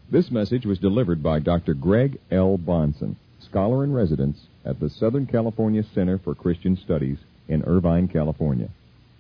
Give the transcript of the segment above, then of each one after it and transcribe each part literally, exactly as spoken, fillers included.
This message was delivered by Doctor Greg L. Bonson, scholar in residence at the Southern California Center for Christian Studies in Irvine, California.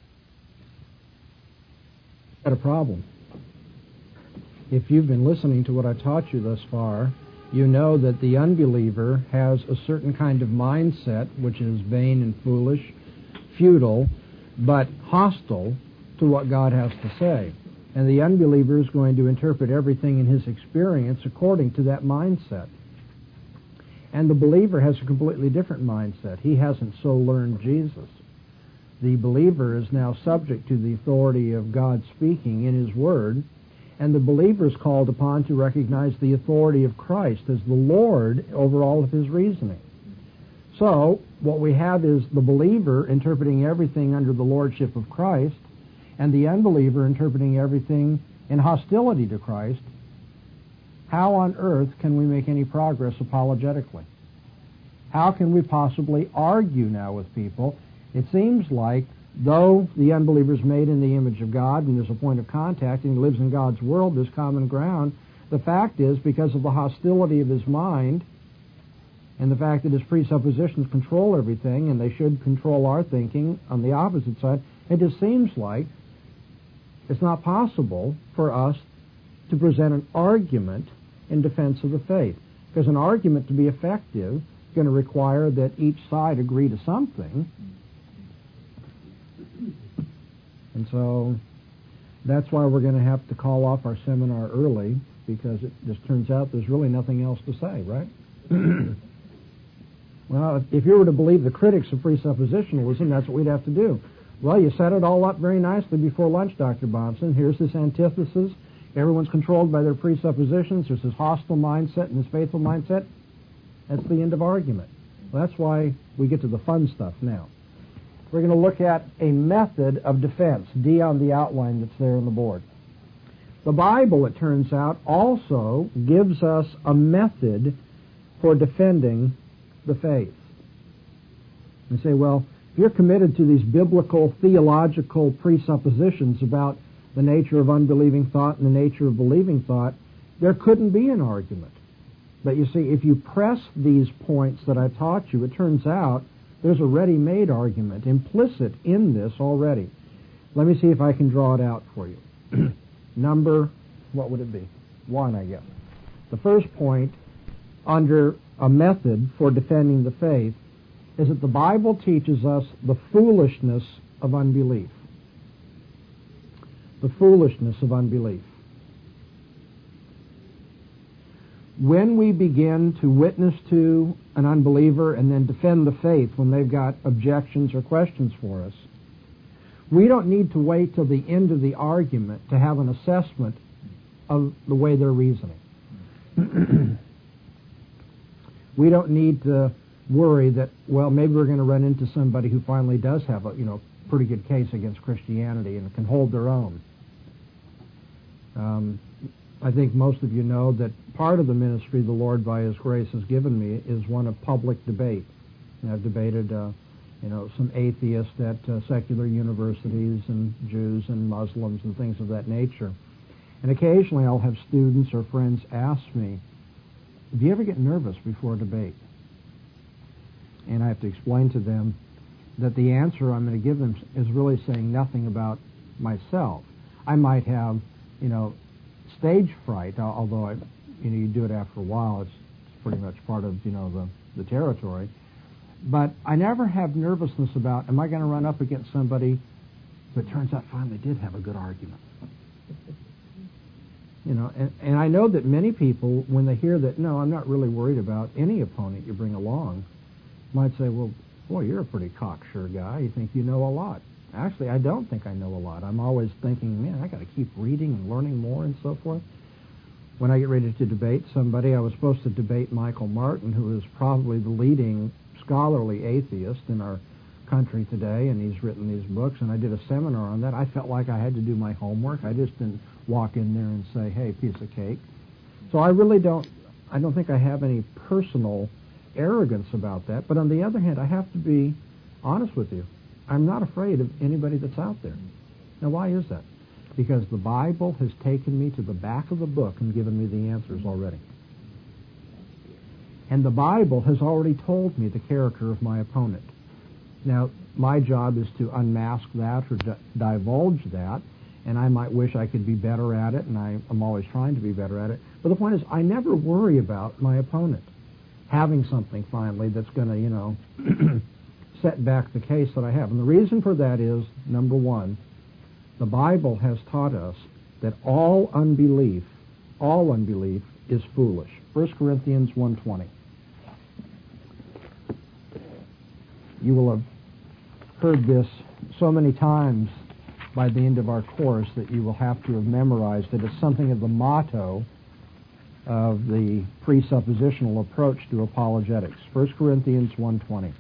Got a problem. If you've been listening to what I taught you thus far, you know that the unbeliever has a certain kind of mindset which is vain and foolish, futile, but hostile to what God has to say. And the unbeliever is going to interpret everything in his experience according to that mindset. And the believer has a completely different mindset. He hasn't so learned Jesus. The believer is now subject to the authority of God speaking in His Word, and the believer is called upon to recognize the authority of Christ as the Lord over all of his reasoning. So, what we have is the believer interpreting everything under the lordship of Christ, and the unbeliever interpreting everything in hostility to Christ. How on earth can we make any progress apologetically? How can we possibly argue now with people? It seems like, though the unbeliever is made in the image of God and there's a point of contact and he lives in God's world, there's common ground, the fact is, because of the hostility of his mind and the fact that his presuppositions control everything and they should control our thinking on the opposite side, it just seems like it's not possible for us to present an argument in defense of the faith. Because an argument to be effective is going to require that each side agree to something. And so that's why we're going to have to call off our seminar early, because it just turns out there's really nothing else to say, right? Well, if you were to believe the critics of presuppositionalism, that's what we'd have to do. Well, you set it all up very nicely before lunch, Doctor Bonson. Here's this antithesis. Everyone's controlled by their presuppositions. There's this hostile mindset and this faithful mindset. That's the end of argument. Well, that's why we get to the fun stuff now. We're going to look at a method of defense, D on the outline that's there on the board. The Bible, it turns out, also gives us a method for defending the faith. You say, well, if you're committed to these biblical, theological presuppositions about the nature of unbelieving thought and the nature of believing thought, there couldn't be an argument. But you see, if you press these points that I taught you, it turns out there's a ready-made argument implicit in this already. Let me see if I can draw it out for you. Number, what would it be? One, I guess. The first point under a method for defending the faith is that the Bible teaches us the foolishness of unbelief. The foolishness of unbelief. When we begin to witness to an unbeliever and then defend the faith when they've got objections or questions for us, we don't need to wait till the end of the argument to have an assessment of the way they're reasoning. We don't need to worry that, well, maybe we're going to run into somebody who finally does have a, you know, pretty good case against Christianity and can hold their own. Um, I think most of you know that part of the ministry the Lord, by His grace, has given me is one of public debate. And I've debated, uh, you know, some atheists at uh, secular universities and Jews and Muslims and things of that nature. And occasionally I'll have students or friends ask me, do you ever get nervous before a debate? And I have to explain to them that the answer I'm going to give them is really saying nothing about myself. I might have, you know, stage fright, although I, you know, you do it after a while. It's, it's pretty much part of, you know, the, the territory. But I never have nervousness about, am I going to run up against somebody who it turns out finally did have a good argument? You know, and, and I know that many people, when they hear that, no, I'm not really worried about any opponent you bring along, might say, well, boy, you're a pretty cocksure guy. You think you know a lot. Actually, I don't think I know a lot. I'm always thinking, man, I got to keep reading and learning more and so forth. When I get ready to debate somebody, I was supposed to debate Michael Martin, who is probably the leading scholarly atheist in our country today, and he's written these books, and I did a seminar on that. I felt like I had to do my homework. I just didn't walk in there and say, hey, piece of cake. So I really don't, I don't think I have any personal arrogance about that. But on the other hand, I have to be honest with you. I'm not afraid of anybody that's out there. Now, why is that? Because the Bible has taken me to the back of the book and given me the answers already. And the Bible has already told me the character of my opponent. Now, my job is to unmask that or di- divulge that, and I might wish I could be better at it, and I, I'm always trying to be better at it. But the point is, I never worry about my opponent having something finally that's going to, you know, set back the case that I have. And the reason for that is, number one, the Bible has taught us that all unbelief, all unbelief is foolish. First Corinthians one twenty. You will have heard this so many times by the end of our course that you will have to have memorized it. It's something of the motto of the presuppositional approach to apologetics. First Corinthians one twenty.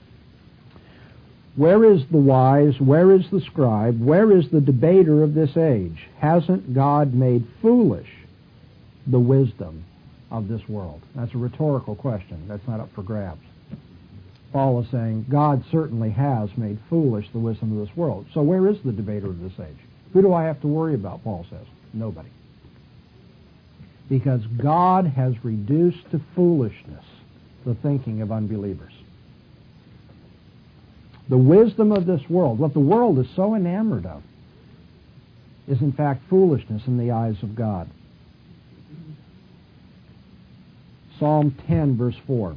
Where is the wise? Where is the scribe? Where is the debater of this age? Hasn't God made foolish the wisdom of this world? That's a rhetorical question. That's not up for grabs. Paul is saying God certainly has made foolish the wisdom of this world. So where is the debater of this age? Who do I have to worry about, Paul says? Nobody. Because God has reduced to foolishness the thinking of unbelievers. The wisdom of this world, what the world is so enamored of, is in fact foolishness in the eyes of God. Psalm ten, verse four.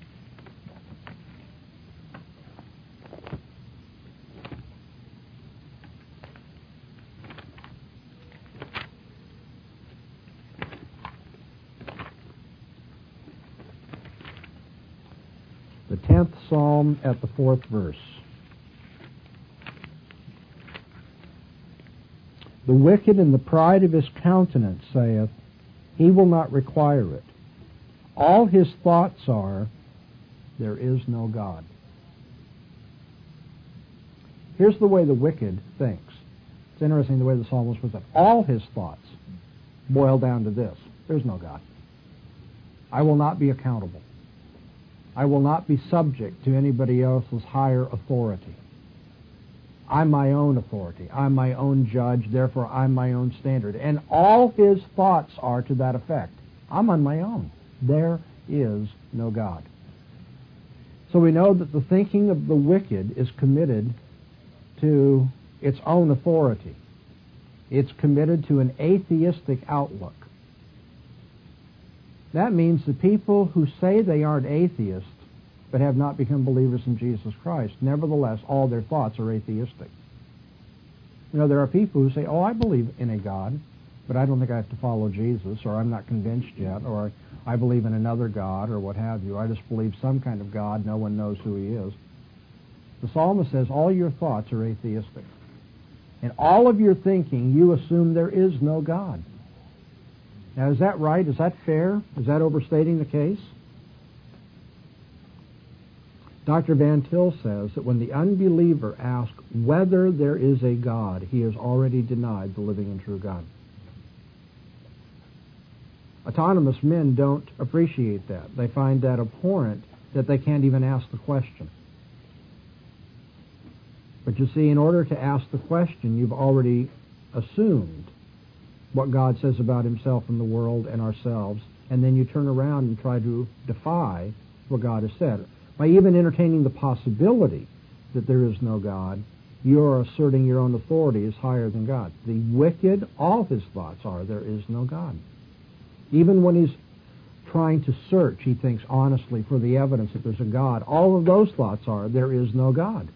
The tenth Psalm at the fourth verse. The wicked in the pride of his countenance saith, he will not require it. All his thoughts are, there is no God. Here's the way the wicked thinks. It's interesting the way the psalmist puts it. All his thoughts boil down to this. There's no God. I will not be accountable. I will not be subject to anybody else's higher authority. I'm my own authority. I'm my own judge, therefore I'm my own standard. And all his thoughts are to that effect. I'm on my own. There is no God. So we know that the thinking of the wicked is committed to its own authority. It's committed to an atheistic outlook. That means the people who say they aren't atheists but have not become believers in Jesus Christ, nevertheless, all their thoughts are atheistic. You know, there are people who say, oh, I believe in a God, but I don't think I have to follow Jesus, or I'm not convinced yet, or I believe in another God, or what have you. I just believe some kind of God. No one knows who he is. The psalmist says all your thoughts are atheistic. In all of your thinking, you assume there is no God. Now, is that right? Is that fair? Is that overstating the case? Doctor Van Til says that when the unbeliever asks whether there is a God, he has already denied the living and true God. Autonomous men don't appreciate that. They find that abhorrent that they can't even ask the question. But you see, in order to ask the question, you've already assumed what God says about himself and the world and ourselves, and then you turn around and try to defy what God has said. By even entertaining the possibility that there is no God, you're asserting your own authority is higher than God. The wicked, all his thoughts are, there is no God. Even when he's trying to search, he thinks honestly for the evidence that there's a God. All of those thoughts are, there is no God.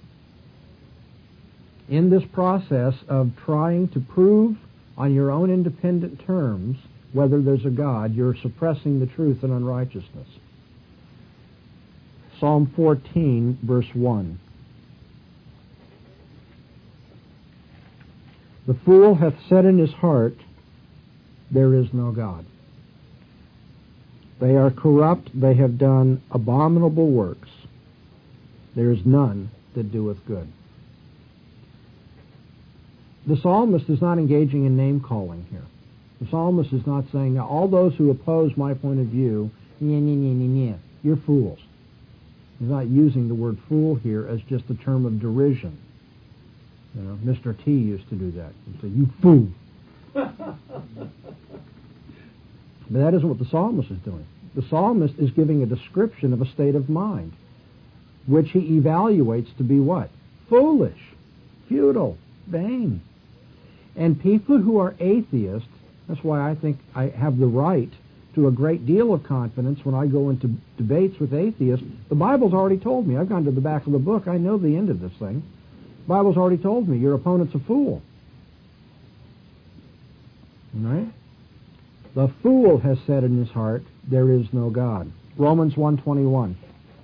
In this process of trying to prove on your own independent terms whether there's a God, you're suppressing the truth and unrighteousness. Psalm fourteen, verse one. The fool hath said in his heart, there is no God. They are corrupt, they have done abominable works. There is none that doeth good. The psalmist is not engaging in name-calling here. The psalmist is not saying, now, all those who oppose my point of view, nye, nye, nye, nye, nye, you're fools. He's not using the word fool here as just a term of derision. You know, Mister T used to do that. He'd say, "You fool." But that isn't what the psalmist is doing. The psalmist is giving a description of a state of mind, which he evaluates to be what? Foolish, futile, vain. And people who are atheists, that's why I think I have the right to a great deal of confidence when I go into debates with atheists. The Bible's already told me. I've gone to the back of the book. I know the end of this thing. The Bible's already told me your opponent's a fool. All right? The fool has said in his heart, there is no God. Romans one twenty-one.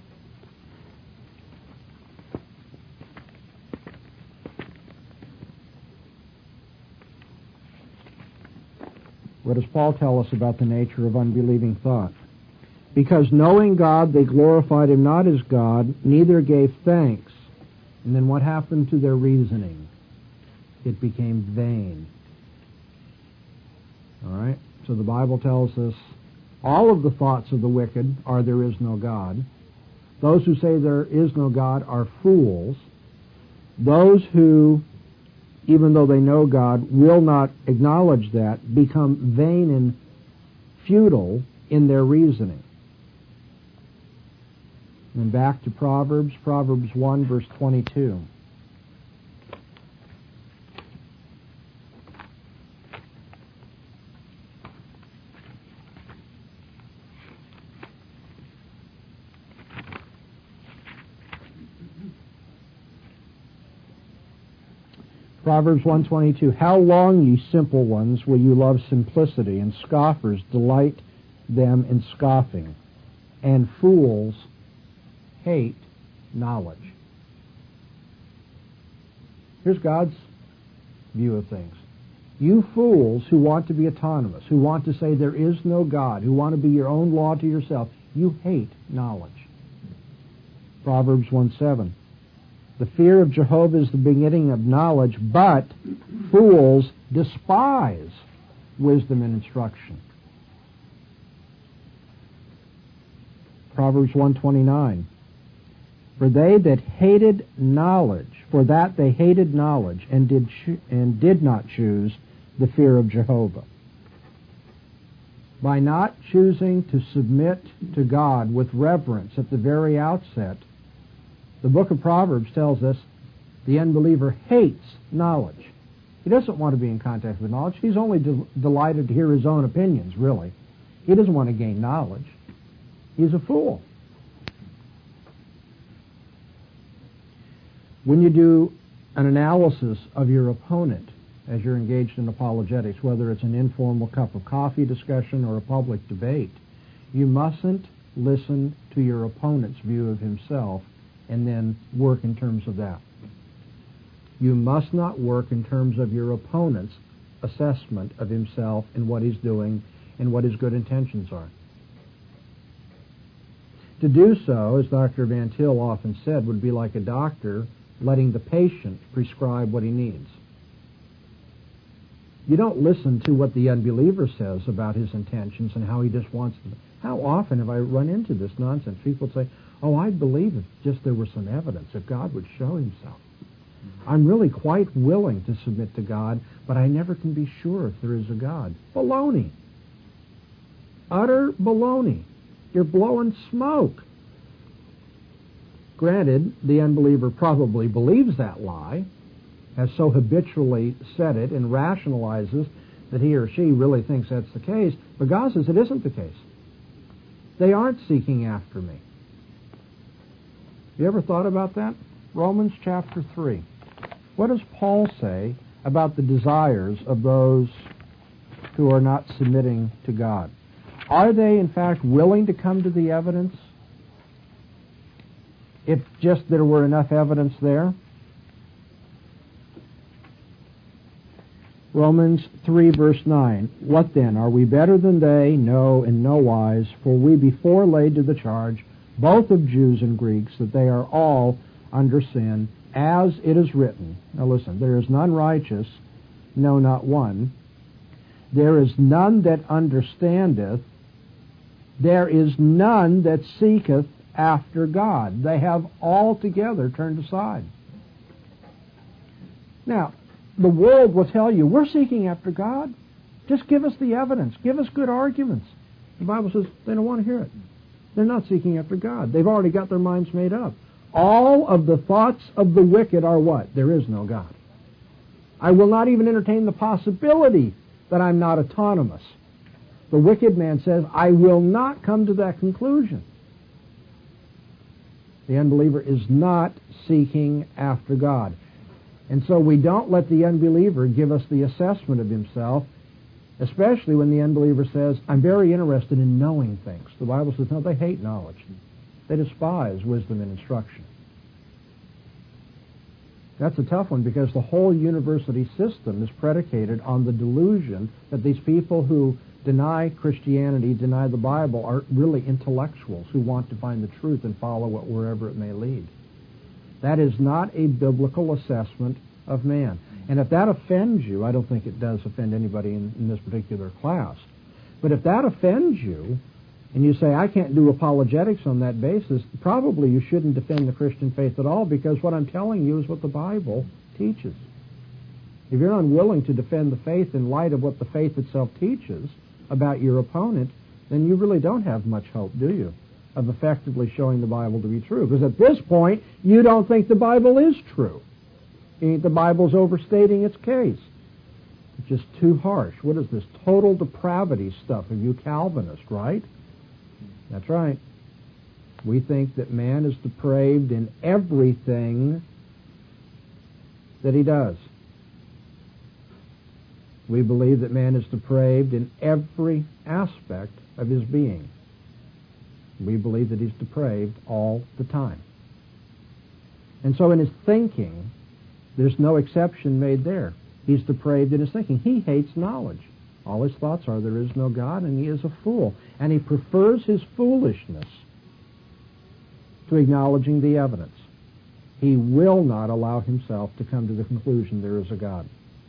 What does Paul tell us about the nature of unbelieving thought? Because knowing God, they glorified him not as God, neither gave thanks. And then what happened to their reasoning? It became vain. All right? So the Bible tells us all of the thoughts of the wicked are there is no God. Those who say there is no God are fools. Those who, even though they know God, will not acknowledge that, become vain and futile in their reasoning. And back to Proverbs, Proverbs one, verse twenty-two. Proverbs one twenty-two, how long, ye simple ones, will you love simplicity, and scoffers delight them in scoffing, and fools hate knowledge. Here's God's view of things. You fools who want to be autonomous, who want to say there is no God, who want to be your own law to yourself, you hate knowledge. Proverbs one seven. The fear of Jehovah is the beginning of knowledge, but fools despise wisdom and instruction. Proverbs one twenty-nine. For they that hated knowledge, for that they hated knowledge, and did cho- and did not choose the fear of Jehovah. By not choosing to submit to God with reverence at the very outset, the book of Proverbs tells us the unbeliever hates knowledge. He doesn't want to be in contact with knowledge. He's only de- delighted to hear his own opinions, really. He doesn't want to gain knowledge. He's a fool. When you do an analysis of your opponent as you're engaged in apologetics, whether it's an informal cup of coffee discussion or a public debate, you mustn't listen to your opponent's view of himself and then work in terms of that. You must not work in terms of your opponent's assessment of himself and what he's doing and what his good intentions are. To do so, as Doctor Van Til often said, would be like a doctor letting the patient prescribe what he needs. You don't listen to what the unbeliever says about his intentions and how he just wants to. How often have I run into this nonsense? People say, oh, I'd believe if just there were some evidence, if God would show himself. I'm really quite willing to submit to God, but I never can be sure if there is a God. Baloney. Utter baloney. You're blowing smoke. Granted, the unbeliever probably believes that lie, has so habitually said it and rationalizes that he or she really thinks that's the case, but God says it isn't the case. They aren't seeking after me. You ever thought about that? Romans chapter three. What does Paul say about the desires of those who are not submitting to God? Are they, in fact, willing to come to the evidence? If just there were enough evidence there? Romans three, verse nine. What then? Are we better than they? No, in no wise. For we before laid to the charge, both of Jews and Greeks, that they are all under sin, as it is written. Now listen, there is none righteous, no, not one. There is none that understandeth. There is none that seeketh after God. They have altogether turned aside. Now, the world will tell you, we're seeking after God. Just give us the evidence. Give us good arguments. The Bible says they don't want to hear it. They're not seeking after God. They've already got their minds made up. All of the thoughts of the wicked are what? There is no God. I will not even entertain the possibility that I'm not autonomous. The wicked man says, I will not come to that conclusion. The unbeliever is not seeking after God. And so we don't let the unbeliever give us the assessment of himself, especially when the unbeliever says, I'm very interested in knowing things. The Bible says, no, they hate knowledge. They despise wisdom and instruction. That's a tough one because the whole university system is predicated on the delusion that these people who deny Christianity, deny the Bible, are really intellectuals who want to find the truth and follow it wherever it may lead. That is not a biblical assessment of man. And if that offends you, I don't think it does offend anybody in, in this particular class, but if that offends you, and you say, I can't do apologetics on that basis, probably you shouldn't defend the Christian faith at all, because what I'm telling you is what the Bible teaches. If you're unwilling to defend the faith in light of what the faith itself teaches about your opponent, then you really don't have much hope, do you, of effectively showing the Bible to be true? Because at this point, you don't think the Bible is true. You think the Bible's overstating its case. It's just too harsh. What is this total depravity stuff of you Calvinists, right? That's right. We think that man is depraved in everything that he does. We believe that man is depraved in every aspect of his being. We believe that he's depraved all the time. And so in his thinking, there's no exception made there. He's depraved in his thinking. He hates knowledge. All his thoughts are, there is no God, and he is a fool. And he prefers his foolishness to acknowledging the evidence. He will not allow himself to come to the conclusion there is a God.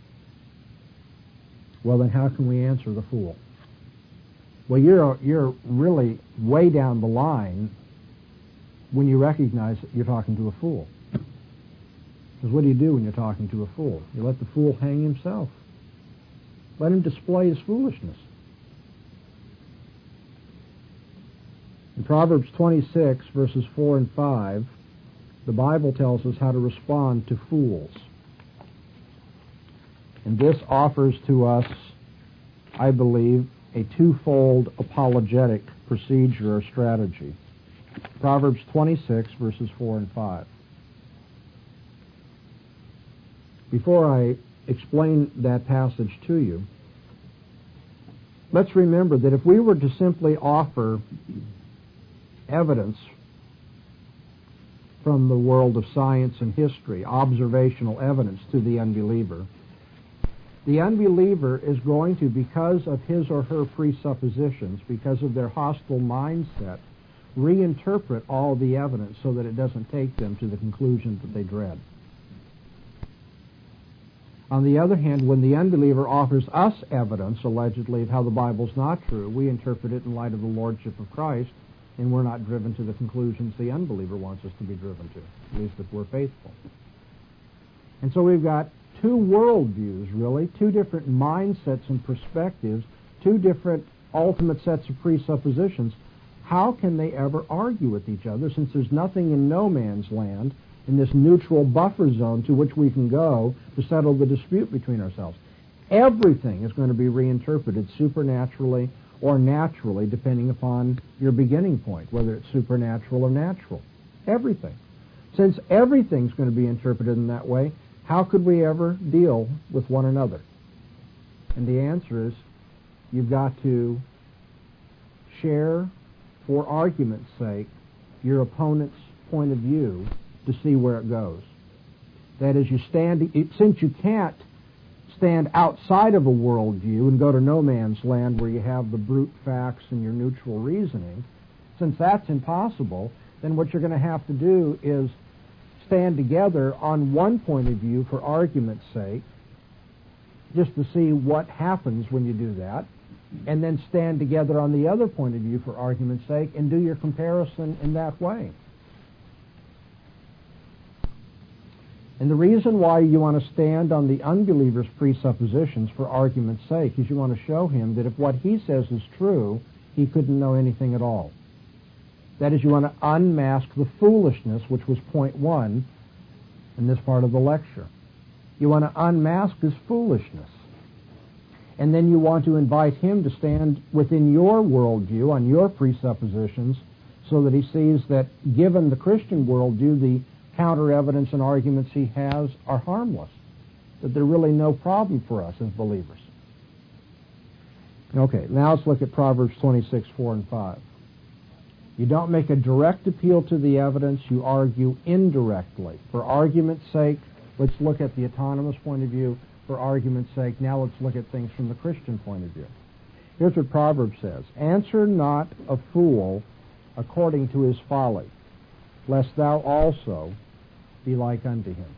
Well, then how can we answer the fool? Well, you're, you're really way down the line when you recognize that you're talking to a fool. Because what do you do when you're talking to a fool? You let the fool hang himself. Let him display his foolishness. In Proverbs twenty-six, verses four and five, the Bible tells us how to respond to fools. And this offers to us, I believe, a twofold apologetic procedure or strategy. Proverbs twenty-six, verses four and five. Before I explain that passage to you, let's remember that if we were to simply offer evidence from the world of science and history, observational evidence to the unbeliever, the unbeliever is going to, because of his or her presuppositions, because of their hostile mindset, reinterpret all the evidence so that it doesn't take them to the conclusion that they dread. On the other hand, when the unbeliever offers us evidence, allegedly, of how the Bible's not true, we interpret it in light of the Lordship of Christ, and we're not driven to the conclusions the unbeliever wants us to be driven to, at least if we're faithful. And so we've got two worldviews, really, two different mindsets and perspectives, two different ultimate sets of presuppositions. How can they ever argue with each other, since there's nothing in no man's land, in this neutral buffer zone to which we can go to settle the dispute between ourselves? Everything is going to be reinterpreted supernaturally or naturally, depending upon your beginning point, whether it's supernatural or natural. Everything. Since everything's going to be interpreted in that way, how could we ever deal with one another? And the answer is, you've got to share, for argument's sake, your opponent's point of view to see where it goes. That is, you stand, since you can't stand outside of a worldview and go to no man's land where you have the brute facts and your neutral reasoning, since that's impossible, then what you're going to have to do is stand together on one point of view for argument's sake, just to see what happens when you do that, and then stand together on the other point of view for argument's sake and do your comparison in that way. And the reason why you want to stand on the unbeliever's presuppositions for argument's sake is you want to show him that if what he says is true, he couldn't know anything at all. That is, you want to unmask the foolishness, which was point one in this part of the lecture. You want to unmask his foolishness. And then you want to invite him to stand within your worldview, on your presuppositions, so that he sees that given the Christian worldview, the counter-evidence and arguments he has are harmless, that they're really no problem for us as believers. Okay, now let's look at Proverbs twenty-six, four and five. You don't make a direct appeal to the evidence, you argue indirectly. For argument's sake, let's look at the autonomous point of view. For argument's sake, now let's look at things from the Christian point of view. Here's what Proverbs says. Answer not a fool according to his folly, lest thou also be like unto him.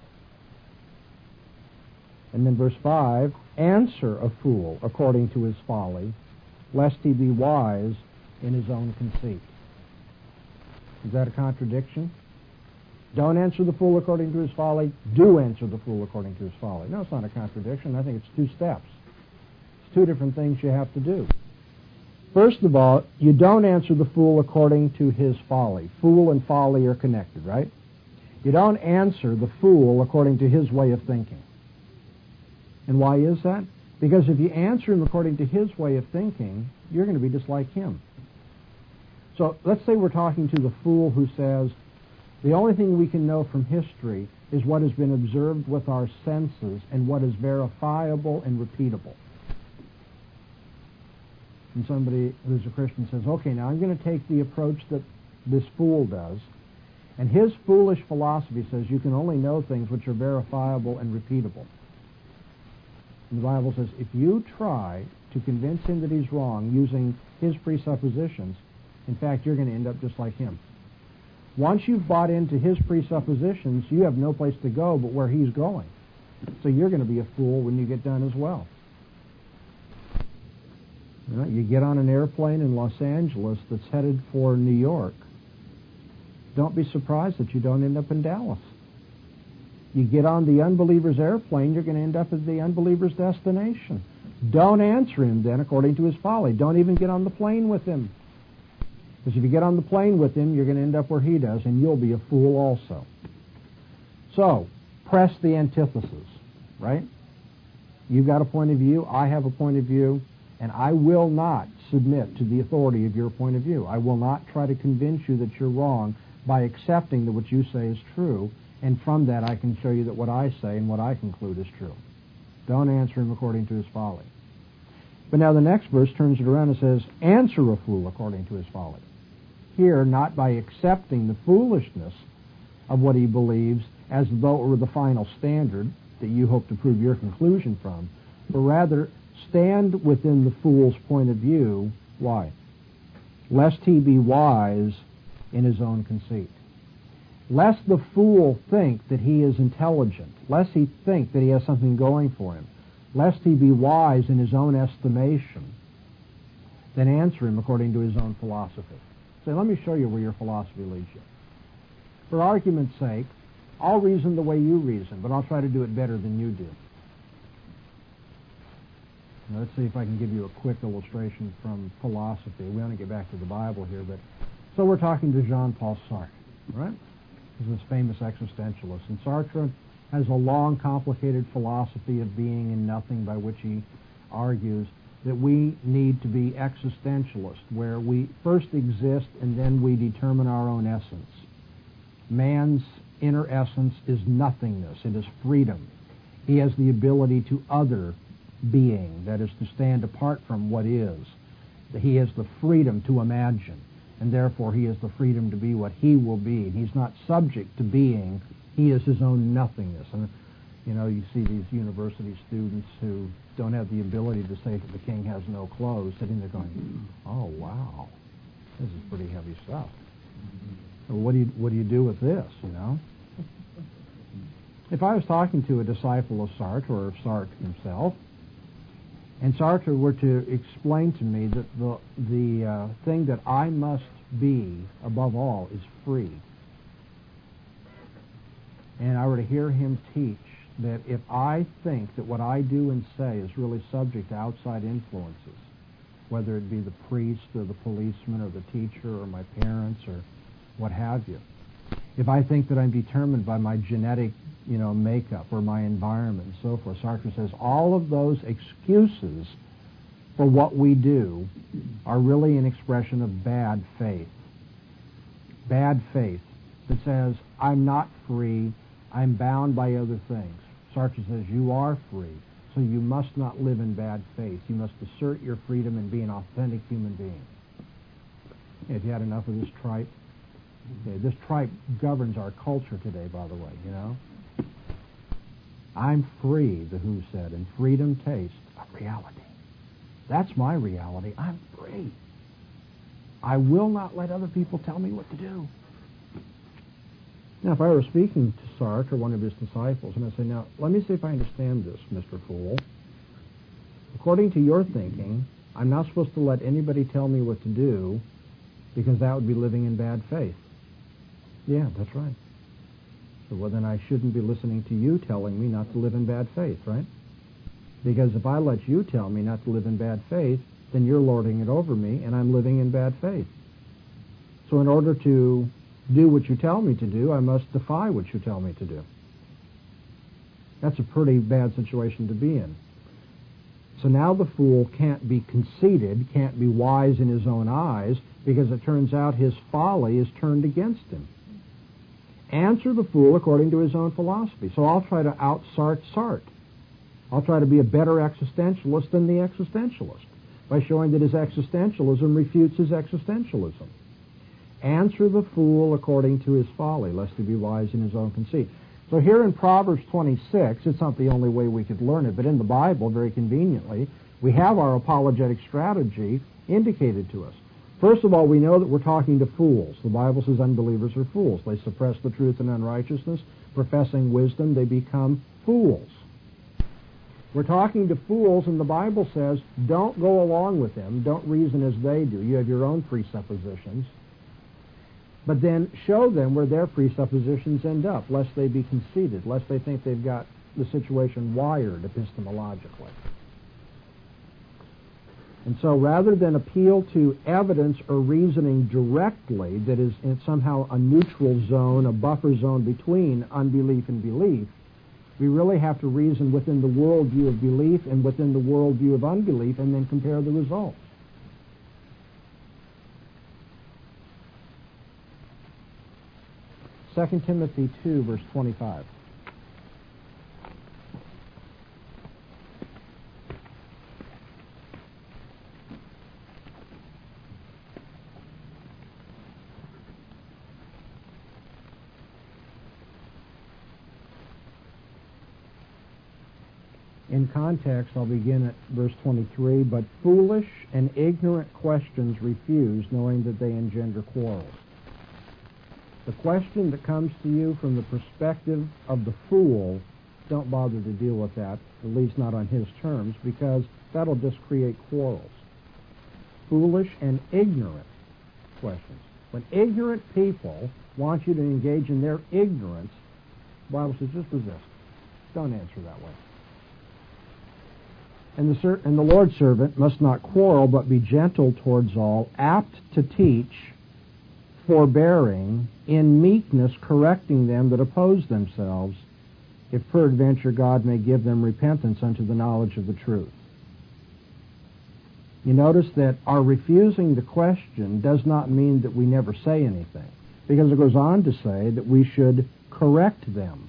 And then verse five, answer a fool according to his folly, lest he be wise in his own conceit. Is that a contradiction? Don't answer the fool according to his folly. Do answer the fool according to his folly. No, it's not a contradiction. I think it's two steps. It's two different things you have to do. First of all, you don't answer the fool according to his folly. Fool and folly are connected, right? You don't answer the fool according to his way of thinking. And why is that? Because if you answer him according to his way of thinking, you're going to be just like him. So let's say we're talking to the fool who says, the only thing we can know from history is what has been observed with our senses and what is verifiable and repeatable. And somebody who's a Christian says, okay, now I'm going to take the approach that this fool does, and his foolish philosophy says you can only know things which are verifiable and repeatable. And the Bible says if you try to convince him that he's wrong using his presuppositions, in fact, you're going to end up just like him. Once you've bought into his presuppositions, you have no place to go but where he's going. So you're going to be a fool when you get done as well. You know, you get on an airplane in Los Angeles that's headed for New York. Don't be surprised that you don't end up in Dallas. You get on the unbeliever's airplane, you're going to end up at the unbeliever's destination. Don't answer him then according to his folly. Don't even get on the plane with him. Because if you get on the plane with him, you're going to end up where he does, and you'll be a fool also. So, press the antithesis, right? You've got a point of view, I have a point of view, and I will not submit to the authority of your point of view. I will not try to convince you that you're wrong by accepting that what you say is true, and from that I can show you that what I say and what I conclude is true. Don't answer him according to his folly. But now the next verse turns it around and says, answer a fool according to his folly. Here, not by accepting the foolishness of what he believes as though it were the final standard that you hope to prove your conclusion from, but rather stand within the fool's point of view. Why? Lest he be wise in his own conceit. Lest the fool think that he is intelligent. Lest he think that he has something going for him. Lest he be wise in his own estimation. Then answer him according to his own philosophy. Say, let me show you where your philosophy leads you. For argument's sake, I'll reason the way you reason, but I'll try to do it better than you do. Now, let's see if I can give you a quick illustration from philosophy. We want to get back to the Bible here, but so we're talking to Jean-Paul Sartre, right? He's this famous existentialist. And Sartre has a long, complicated philosophy of being and nothing by which he argues that we need to be existentialists, where we first exist and then we determine our own essence. Man's inner essence is nothingness. It is freedom. He has the ability to other being, that is, to stand apart from what is. He has the freedom to imagine, and therefore he has the freedom to be what he will be. He's not subject to being. He is his own nothingness. And you know, you see these university students who don't have the ability to say that the king has no clothes, sitting there going, oh, wow, this is pretty heavy stuff. Well, what do you, what do you do with this, you know? If I was talking to a disciple of Sartre, or of Sartre himself, and Sartre were to explain to me that the, the uh, thing that I must be, above all, is free, and I were to hear him teach that if I think that what I do and say is really subject to outside influences, whether it be the priest or the policeman or the teacher or my parents or what have you, if I think that I'm determined by my genetic, you know, makeup or my environment and so forth, Sartre says all of those excuses for what we do are really an expression of bad faith. Bad faith that says, I'm not free, I'm bound by other things. Sartre says, you are free, so you must not live in bad faith. You must assert your freedom and be an authentic human being. Have you had enough of this tripe? Okay, this tripe governs our culture today, by the way, you know. I'm free, the Who said, and freedom tastes of reality. That's my reality. I'm free. I will not let other people tell me what to do. Now, if I were speaking to Sartre or one of his disciples, and I say, now, let me see if I understand this, Mister Fool. According to your thinking, I'm not supposed to let anybody tell me what to do because that would be living in bad faith. Yeah, that's right. So, well, then I shouldn't be listening to you telling me not to live in bad faith, right? Because if I let you tell me not to live in bad faith, then you're lording it over me, and I'm living in bad faith. So in order to do what you tell me to do, I must defy what you tell me to do. That's a pretty bad situation to be in. So now the fool can't be conceited, can't be wise in his own eyes, because it turns out his folly is turned against him. Answer the fool according to his own philosophy. So I'll try to out-Sart Sartre. I'll try to be a better existentialist than the existentialist by showing that his existentialism refutes his existentialism. Answer the fool according to his folly, lest he be wise in his own conceit. So here in Proverbs twenty-six, it's not the only way we could learn it, but in the Bible, very conveniently, we have our apologetic strategy indicated to us. First of all, we know that we're talking to fools. The Bible says unbelievers are fools. They suppress the truth in unrighteousness. Professing wisdom, they become fools. We're talking to fools, and the Bible says, don't go along with them. Don't reason as they do. You have your own presuppositions. But then show them where their presuppositions end up, lest they be conceited, lest they think they've got the situation wired epistemologically. And so rather than appeal to evidence or reasoning directly that is in somehow a neutral zone, a buffer zone between unbelief and belief, we really have to reason within the worldview of belief and within the worldview of unbelief and then compare the results. Second Timothy two, verse twenty-five. In context, I'll begin at verse twenty-three, but foolish and ignorant questions refuse, knowing that they engender quarrels. The question that comes to you from the perspective of the fool, don't bother to deal with that, at least not on his terms, because that'll just create quarrels. Foolish and ignorant questions. When ignorant people want you to engage in their ignorance, the Bible says just resist. Don't answer that way. And the, ser- and the Lord's servant must not quarrel, but be gentle towards all, apt to teach, forbearing, in meekness correcting them that oppose themselves, if peradventure God may give them repentance unto the knowledge of the truth. You notice that our refusing the question does not mean that we never say anything, because it goes on to say that we should correct them.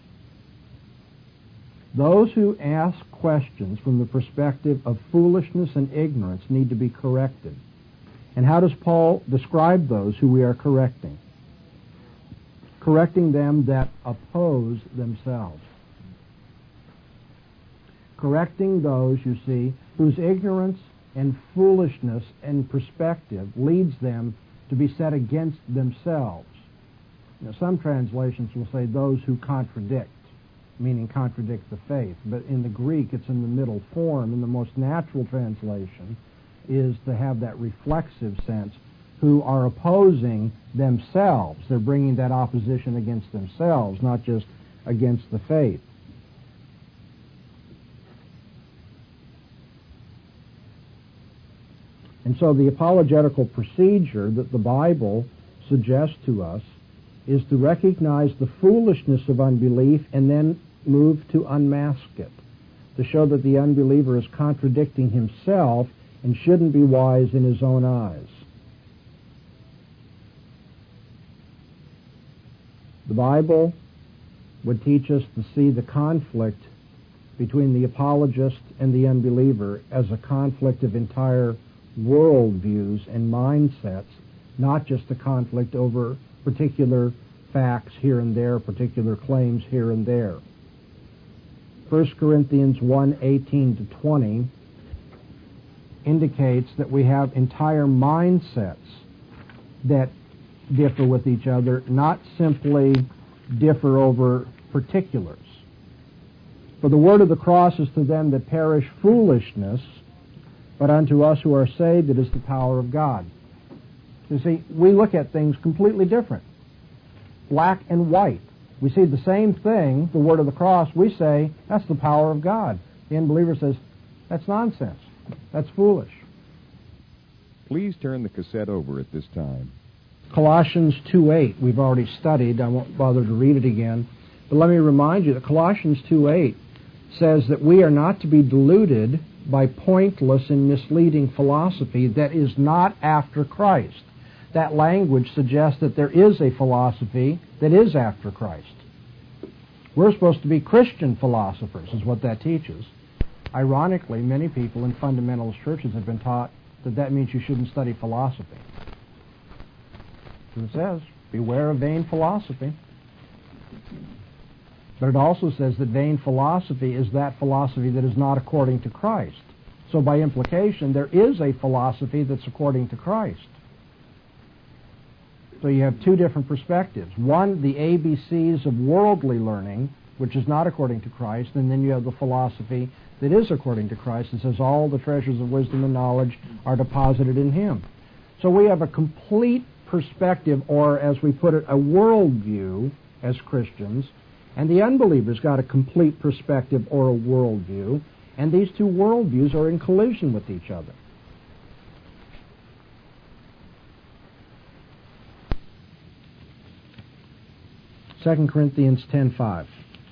Those who ask questions from the perspective of foolishness and ignorance need to be corrected. And how does Paul describe those who we are correcting? Correcting them that oppose themselves. Correcting those, you see, whose ignorance and foolishness and perspective leads them to be set against themselves. Now, some translations will say those who contradict, meaning contradict the faith. But in the Greek, it's in the middle form, and the most natural translation is to have that reflexive sense, who are opposing themselves. They're bringing that opposition against themselves, not just against the faith. And so the apologetical procedure that the Bible suggests to us is to recognize the foolishness of unbelief and then move to unmask it, to show that the unbeliever is contradicting himself and shouldn't be wise in his own eyes. The Bible would teach us to see the conflict between the apologist and the unbeliever as a conflict of entire worldviews and mindsets, not just a conflict over particular facts here and there, particular claims here and there. First Corinthians one, eighteen to twenty indicates that we have entire mindsets that differ with each other, not simply differ over particulars. For the word of the cross is to them that perish foolishness, but unto us who are saved it is the power of God. You see, we look at things completely different. Black and white. We see the same thing, the word of the cross, we say, that's the power of God. The unbeliever says, that's nonsense. That's foolish. Please turn the cassette over at this time. Colossians two eight, we've already studied. I won't bother to read it again. But let me remind you that Colossians two eight says that we are not to be deluded by pointless and misleading philosophy that is not after Christ. That language suggests that there is a philosophy that is after Christ. We're supposed to be Christian philosophers, is what that teaches. Ironically, many people in fundamentalist churches have been taught that that means you shouldn't study philosophy. It says, beware of vain philosophy. But it also says that vain philosophy is that philosophy that is not according to Christ. So by implication, there is a philosophy that's according to Christ. So you have two different perspectives. One, the A B Cs of worldly learning, which is not according to Christ, and then you have the philosophy that is according to Christ and says all the treasures of wisdom and knowledge are deposited in Him. So we have a complete perspective, or as we put it, a worldview as Christians, and the unbeliever's got a complete perspective or a worldview, and these two worldviews are in collision with each other. Second Corinthians ten five.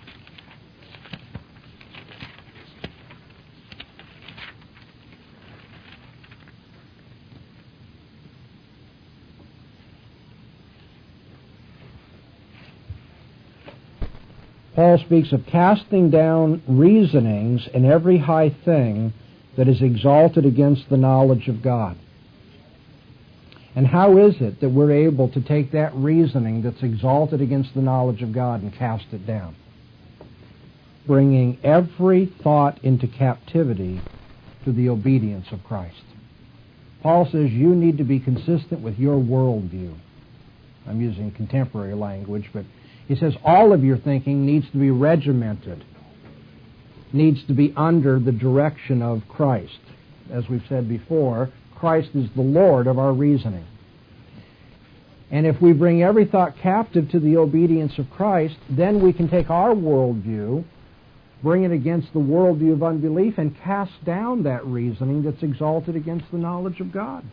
Paul speaks of casting down reasonings and every high thing that is exalted against the knowledge of God. And how is it that we're able to take that reasoning that's exalted against the knowledge of God and cast it down? Bringing every thought into captivity to the obedience of Christ. Paul says you need to be consistent with your worldview. I'm using contemporary language, but he says all of your thinking needs to be regimented, needs to be under the direction of Christ. As we've said before, Christ is the Lord of our reasoning. And if we bring every thought captive to the obedience of Christ, then we can take our worldview, bring it against the worldview of unbelief, and cast down that reasoning that's exalted against the knowledge of God.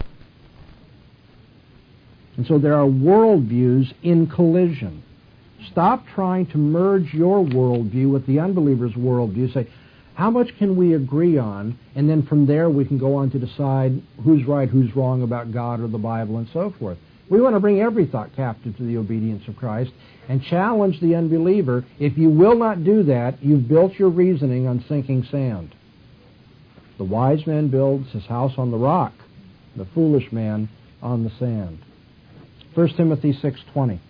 And so there are worldviews in collision. Stop trying to merge your worldview with the unbeliever's worldview. Say, how much can we agree on? And then from there we can go on to decide who's right, who's wrong about God or the Bible and so forth. We want to bring every thought captive to the obedience of Christ and challenge the unbeliever. If you will not do that, you've built your reasoning on sinking sand. The wise man builds his house on the rock, the foolish man on the sand. First Timothy six twenty.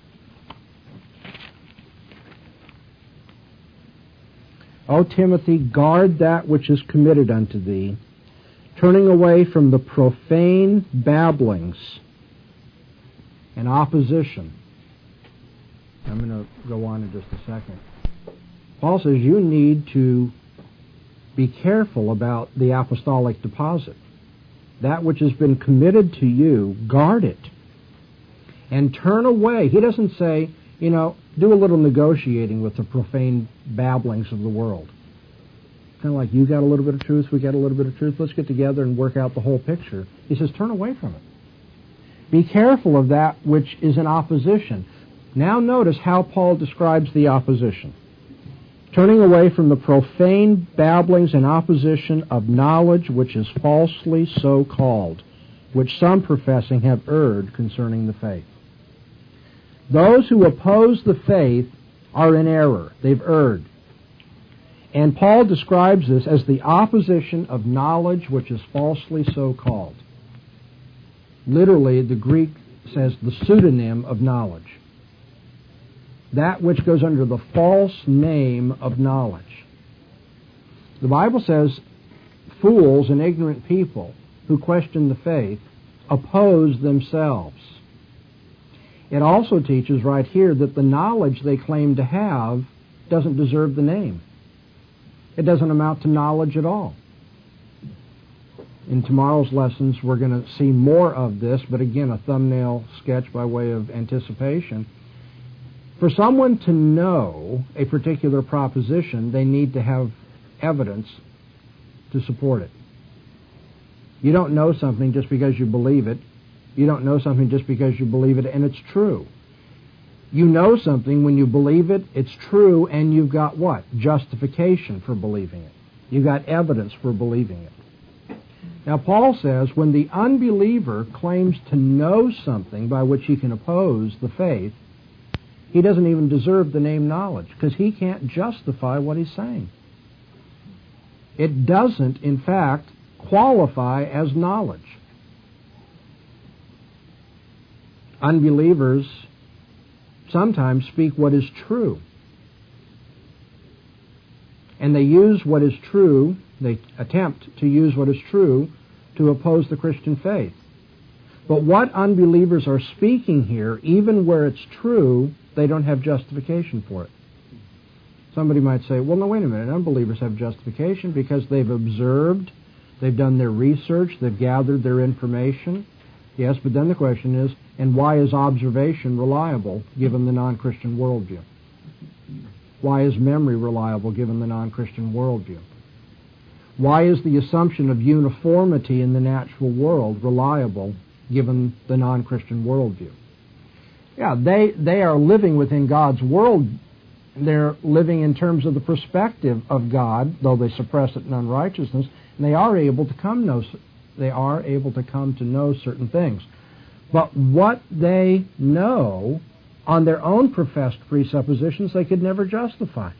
O Timothy, guard that which is committed unto thee, turning away from the profane babblings and opposition. I'm going to go on in just a second. Paul says you need to be careful about the apostolic deposit. That which has been committed to you, guard it. And turn away. He doesn't say You know, do a little negotiating with the profane babblings of the world. Kind of like, you got a little bit of truth, we got a little bit of truth, let's get together and work out the whole picture. He says, turn away from it. Be careful of that which is in opposition. Now notice how Paul describes the opposition. Turning away from the profane babblings and opposition of knowledge which is falsely so called, which some professing have erred concerning the faith. Those who oppose the faith are in error. They've erred. And Paul describes this as the opposition of knowledge which is falsely so called. Literally, the Greek says the pseudonym of knowledge. That which goes under the false name of knowledge. The Bible says fools and ignorant people who question the faith oppose themselves. It also teaches right here that the knowledge they claim to have doesn't deserve the name. It doesn't amount to knowledge at all. In tomorrow's lessons, we're going to see more of this, but again, a thumbnail sketch by way of anticipation. For someone to know a particular proposition, they need to have evidence to support it. You don't know something just because you believe it. You don't know something just because you believe it and it's true. You know something when you believe it, it's true, and you've got what? Justification for believing it. You've got evidence for believing it. Now, Paul says when the unbeliever claims to know something by which he can oppose the faith, he doesn't even deserve the name knowledge because he can't justify what he's saying. It doesn't, in fact, qualify as knowledge. Unbelievers sometimes speak what is true. And they use what is true, they attempt to use what is true to oppose the Christian faith. But what unbelievers are speaking here, even where it's true, they don't have justification for it. Somebody might say, well, no, wait a minute, unbelievers have justification because they've observed, they've done their research, they've gathered their information. Yes, but then the question is, and why is observation reliable given the non-Christian worldview? Why is memory reliable given the non-Christian worldview? Why is the assumption of uniformity in the natural world reliable given the non-Christian worldview? Yeah, they, they are living within God's world. They're living in terms of the perspective of God, though they suppress it in unrighteousness, and they are able to come know, they are able to come to know certain things. But what they know on their own professed presuppositions, they could never justify.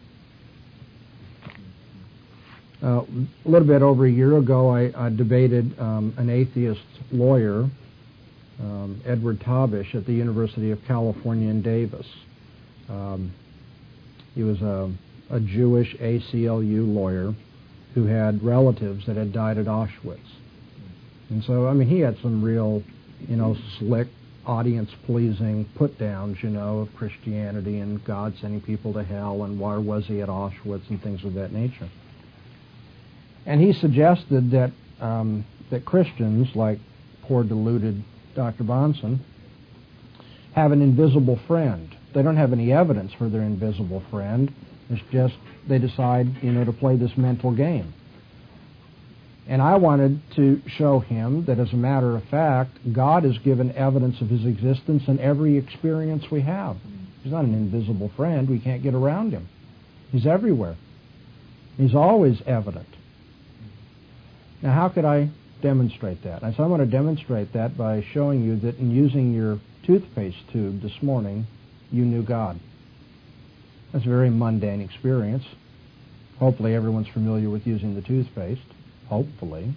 Uh, a little bit over a year ago, I, I debated um, an atheist lawyer, um, Edward Tabish, at the University of California in Davis. Um, he was a, a Jewish A C L U lawyer who had relatives that had died at Auschwitz. And so, I mean, he had some real, you know, slick, audience-pleasing put-downs, you know, of Christianity and God sending people to hell and why was he at Auschwitz and things of that nature. And he suggested that um, that Christians, like poor deluded Doctor Bahnsen, have an invisible friend. They don't have any evidence for their invisible friend. It's just they decide, you know, to play this mental game. And I wanted to show him that, as a matter of fact, God has given evidence of his existence in every experience we have. He's not an invisible friend. We can't get around him. He's everywhere. He's always evident. Now, how could I demonstrate that? And so I want to demonstrate that by showing you that in using your toothpaste tube this morning, you knew God. That's a very mundane experience. Hopefully everyone's familiar with using the toothpaste. Hopefully.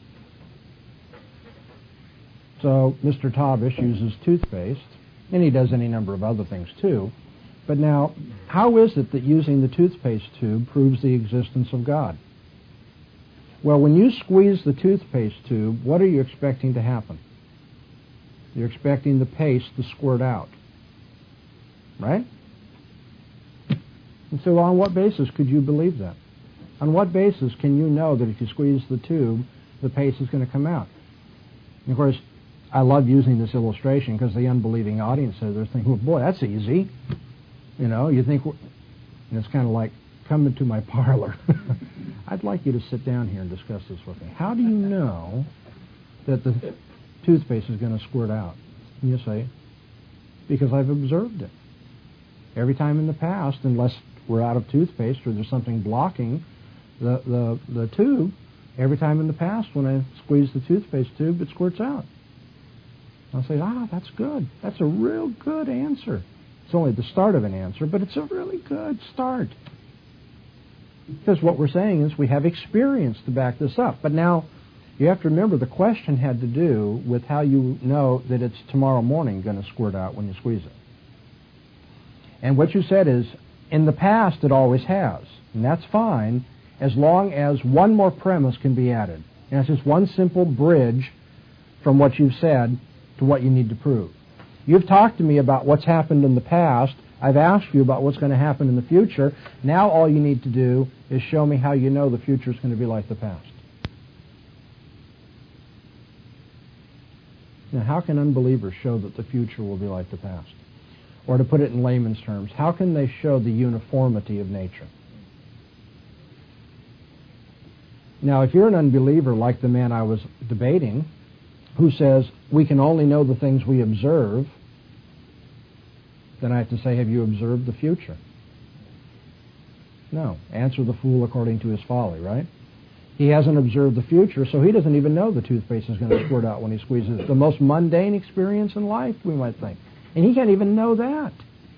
So Mister Tabish uses toothpaste, and he does any number of other things too. But now, how is it that using the toothpaste tube proves the existence of God? Well, when you squeeze the toothpaste tube, what are you expecting to happen? You're expecting the paste to squirt out. Right? And so on what basis could you believe that? On what basis can you know that if you squeeze the tube, the paste is going to come out? And of course, I love using this illustration because the unbelieving audience says they're thinking, well, boy, that's easy. You know, you think, and it's kind of like, come into my parlor. I'd like you to sit down here and discuss this with me. How do you know that the toothpaste is going to squirt out? And you say, because I've observed it. Every time in the past, unless we're out of toothpaste or there's something blocking the, the, the tube, every time in the past when I squeeze the toothpaste tube, it squirts out. I'll say, ah, that's good. That's a real good answer. It's only the start of an answer, but it's a really good start. Because what we're saying is we have experience to back this up. But now, you have to remember the question had to do with how you know that it's tomorrow morning going to squirt out when you squeeze it. And what you said is, in the past it always has. And that's fine as long as one more premise can be added. And it's just one simple bridge from what you've said to what you need to prove. You've talked to me about what's happened in the past. I've asked you about what's going to happen in the future. Now all you need to do is show me how you know the future is going to be like the past. Now, how can unbelievers show that the future will be like the past? Or to put it in layman's terms, how can they show the uniformity of nature? Now, if you're an unbeliever like the man I was debating, who says we can only know the things we observe, then I have to say, have you observed the future? No. Answer the fool according to his folly, right? He hasn't observed the future, so he doesn't even know the toothpaste is going to squirt out when he squeezes it. The most mundane experience in life, we might think. And he can't even know that.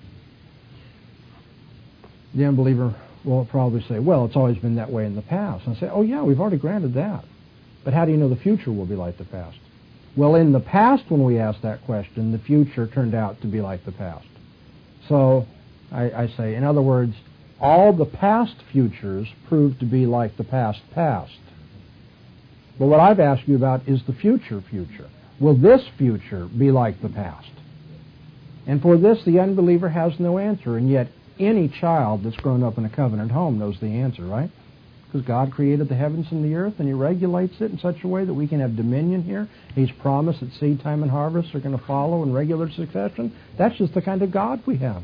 The unbeliever will probably say, well, it's always been that way in the past. And I say, oh yeah, we've already granted that. But how do you know the future will be like the past? Well, in the past when we asked that question, the future turned out to be like the past. So, I, I say, in other words, all the past futures proved to be like the past past. But what I've asked you about is the future future. Will this future be like the past? And for this, the unbeliever has no answer, and yet any child that's grown up in a covenant home knows the answer, right? Because God created the heavens and the earth, and He regulates it in such a way that we can have dominion here. He's promised that seed time and harvest are going to follow in regular succession. That's just the kind of God we have.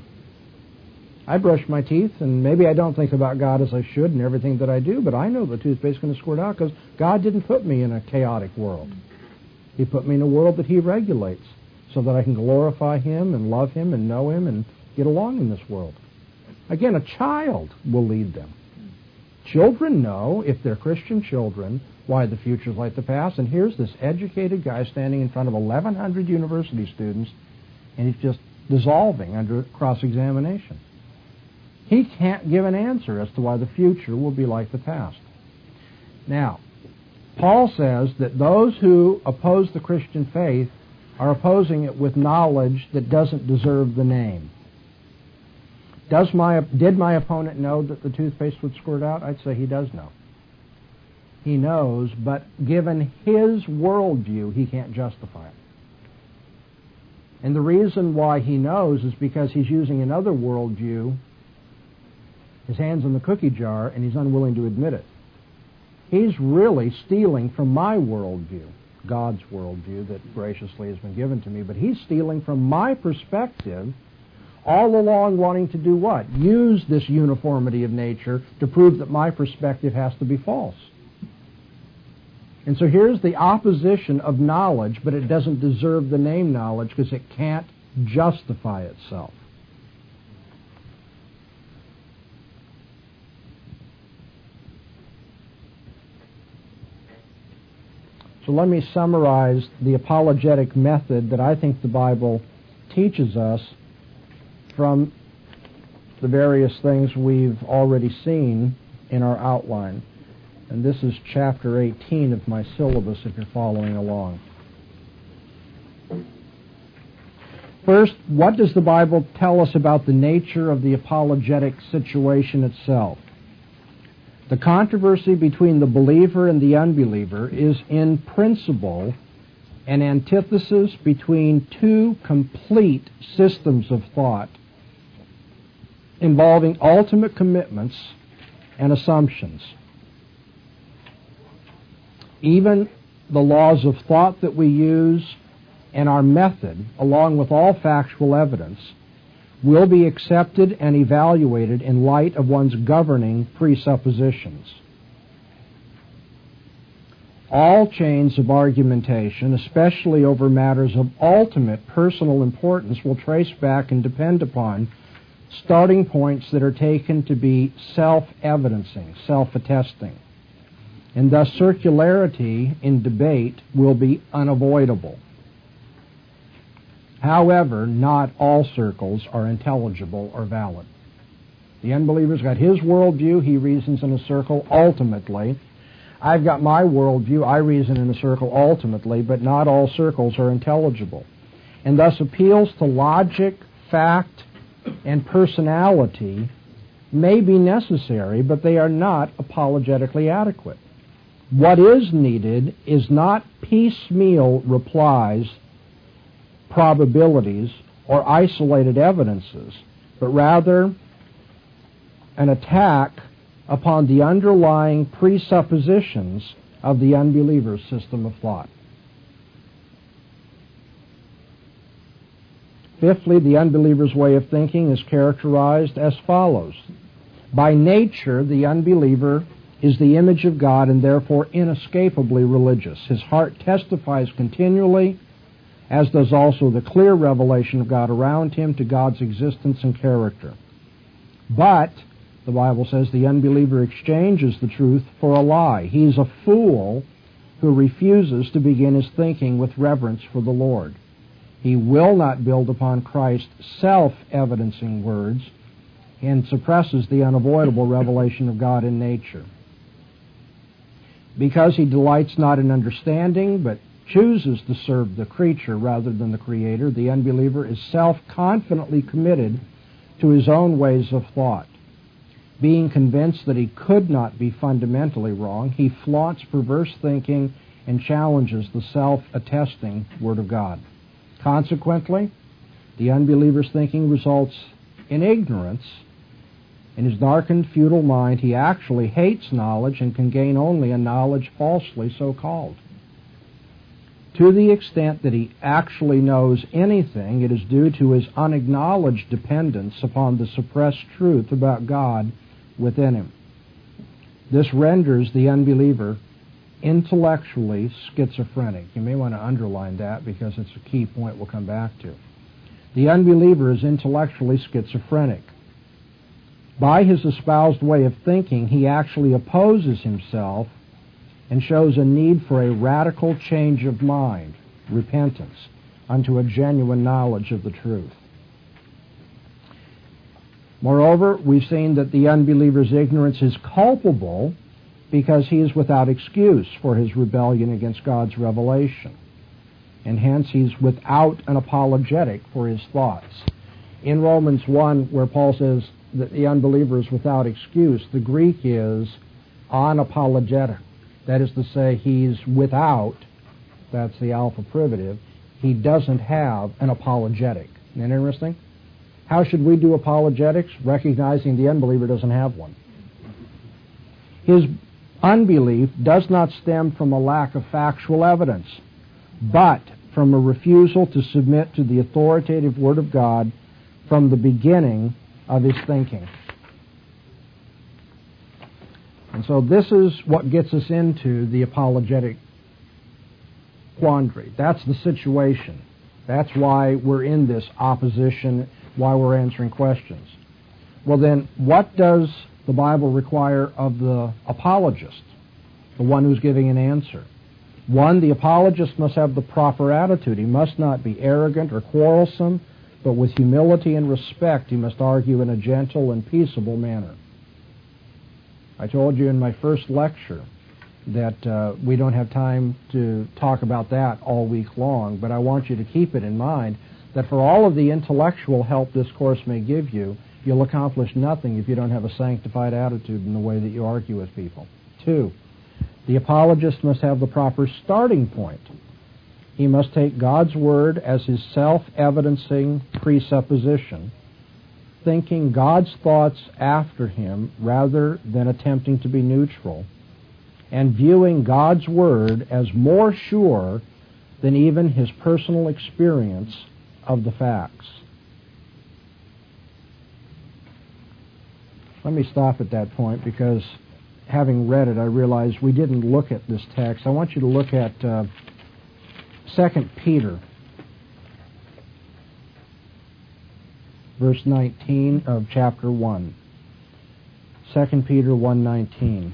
I brush my teeth, and maybe I don't think about God as I should in everything that I do, but I know the toothpaste is going to squirt out because God didn't put me in a chaotic world. He put me in a world that He regulates so that I can glorify Him and love Him and know Him and get along in this world. Again, a child will lead them. Children know, if they're Christian children, why the future is like the past. And here's this educated guy standing in front of eleven hundred university students, and he's just dissolving under cross-examination. He can't give an answer as to why the future will be like the past. Now, Paul says that those who oppose the Christian faith are opposing it with knowledge that doesn't deserve the name. Does my, did my opponent know that the toothpaste would squirt out? I'd say he does know. He knows, but given his worldview, he can't justify it. And the reason why he knows is because he's using another worldview, his hand's in the cookie jar, and he's unwilling to admit it. He's really stealing from my worldview, God's worldview that graciously has been given to me, but he's stealing from my perspective, all along wanting to do what? Use this uniformity of nature to prove that my perspective has to be false. And so here's the opposition of knowledge, but it doesn't deserve the name knowledge because it can't justify itself. So let me summarize the apologetic method that I think the Bible teaches us from the various things we've already seen in our outline. And this is chapter eighteen of my syllabus if you're following along. First, what does the Bible tell us about the nature of the apologetic situation itself? The controversy between the believer and the unbeliever is in principle an antithesis between two complete systems of thought involving ultimate commitments and assumptions. Even the laws of thought that we use and our method, along with all factual evidence, will be accepted and evaluated in light of one's governing presuppositions. All chains of argumentation, especially over matters of ultimate personal importance, will trace back and depend upon starting points that are taken to be self-evidencing, self-attesting. And thus circularity in debate will be unavoidable. However, not all circles are intelligible or valid. The unbeliever's got his worldview, he reasons in a circle ultimately. I've got my worldview, I reason in a circle ultimately, but not all circles are intelligible. And thus appeals to logic, fact, and personality may be necessary, but they are not apologetically adequate. What is needed is not piecemeal replies, probabilities, or isolated evidences, but rather an attack upon the underlying presuppositions of the unbeliever's system of thought. Fifthly, the unbeliever's way of thinking is characterized as follows. By nature, the unbeliever is the image of God and therefore inescapably religious. His heart testifies continually, as does also the clear revelation of God around him, to God's existence and character. But, the Bible says, the unbeliever exchanges the truth for a lie. He is a fool who refuses to begin his thinking with reverence for the Lord. He will not build upon Christ's self-evidencing words and suppresses the unavoidable revelation of God in nature. Because he delights not in understanding, but chooses to serve the creature rather than the Creator, the unbeliever is self-confidently committed to his own ways of thought. Being convinced that he could not be fundamentally wrong, he flaunts perverse thinking and challenges the self-attesting Word of God. Consequently, the unbeliever's thinking results in ignorance. In his darkened, futile mind, he actually hates knowledge and can gain only a knowledge falsely so called. To the extent that he actually knows anything, it is due to his unacknowledged dependence upon the suppressed truth about God within him. This renders the unbeliever intellectually schizophrenic. You may want to underline that because it's a key point we'll come back to. The unbeliever is intellectually schizophrenic. By his espoused way of thinking, he actually opposes himself and shows a need for a radical change of mind, repentance, unto a genuine knowledge of the truth. Moreover, we've seen that the unbeliever's ignorance is culpable because he is without excuse for his rebellion against God's revelation, and hence he's without an apologetic for his thoughts. In Romans one, where Paul says that the unbeliever is without excuse, the Greek is unapologetic. That is to say, he's without, that's the alpha privative, he doesn't have an apologetic. Isn't that interesting? How should we do apologetics? Recognizing the unbeliever doesn't have one. His unbelief does not stem from a lack of factual evidence, but from a refusal to submit to the authoritative Word of God from the beginning of his thinking. And so this is what gets us into the apologetic quandary. That's the situation. That's why we're in this opposition, why we're answering questions. Well then, what does the Bible require of the apologist, the one who's giving an answer? One, the apologist must have the proper attitude. He must not be arrogant or quarrelsome, but with humility and respect he must argue in a gentle and peaceable manner. I told you in my first lecture that uh, we don't have time to talk about that all week long, but I want you to keep it in mind that for all of the intellectual help this course may give you, you'll accomplish nothing if you don't have a sanctified attitude in the way that you argue with people. Two, the apologist must have the proper starting point. He must take God's Word as his self-evidencing presupposition, thinking God's thoughts after him rather than attempting to be neutral, and viewing God's Word as more sure than even his personal experience of the facts. Let me stop at that point, because having read it, I realized we didn't look at this text. I want you to look at uh, Second Peter, verse nineteen of chapter one. Second Peter one nineteen.